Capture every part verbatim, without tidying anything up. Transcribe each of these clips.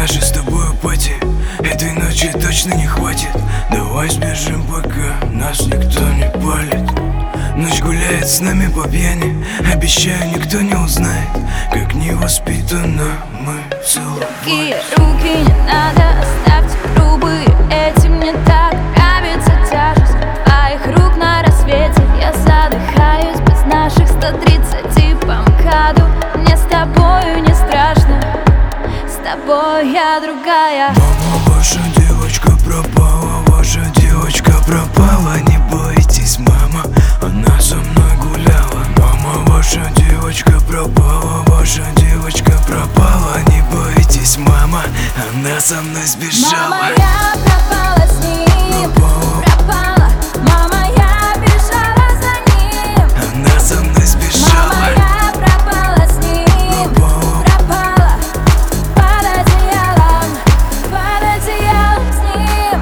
нашей с тобой пати этой ночи точно не хватит. Давай сбежим, пока нас никто не палит. Ночь гуляет с нами по пьяни. Обещаю, никто не узнает, как невоспитанно мы целовались. Такие руки не надо, оставьте грубые. Этим мне так нравится тяжесть твоих рук на рассвете. Я задыхаюсь без наших сто тридцати по МКАДу. Мне с тобою не страшно, с тобой я другая. Мама, ваша девочка пропала, ваша девочка пропала. Не бойтесь, мама, она со мной гуляла. Мама, ваша девочка пропала, ваша девочка пропала. Не бойтесь, мама, она со мной сбежала. Мама, я пропала с ним, Пропала. пропала. Мама, я бежала за ним, Она со мной сбежала. мама, я пропала с ним, Пропала. пропала. Под одеялом, под одеялом с ним.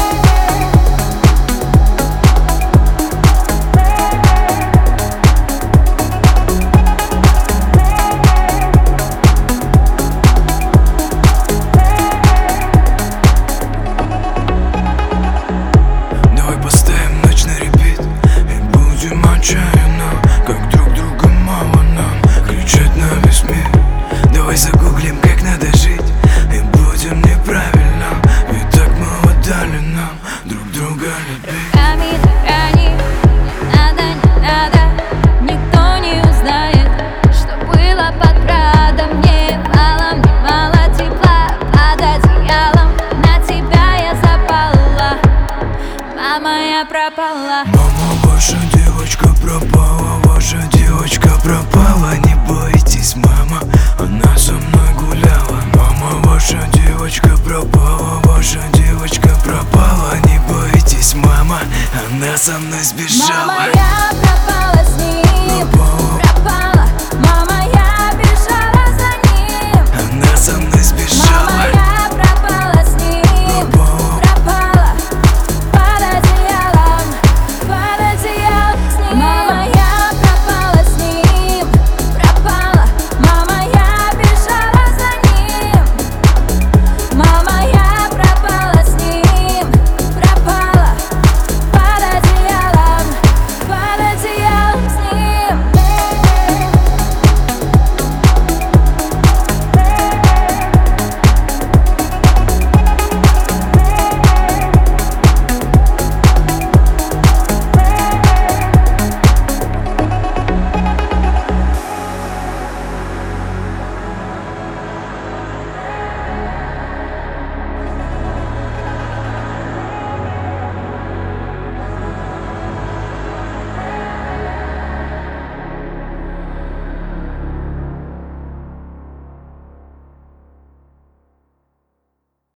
Давай поставим ночь на репит и будем отчаянно, как друг друга мало нам, кричать на весь мир. Давай загуглим, как надо жить, и будем неправильно, ведь так мало дали нам друг друга любить. Руками на грани, не надо, не надо. Никто не узнает, что было под Прадом. Мне мало, мне мало тепла под одеялом. На тебя я запала, мама, я пропала. Мама, ваша девочка пропала, ваша девочка пропала. Не бойтесь, мама, она со мной гуляла. Мама, ваша девочка пропала, ваша девочка пропала. Не бойтесь, мама, она со мной сбежала. Мама, я пропала с ним, Пропала.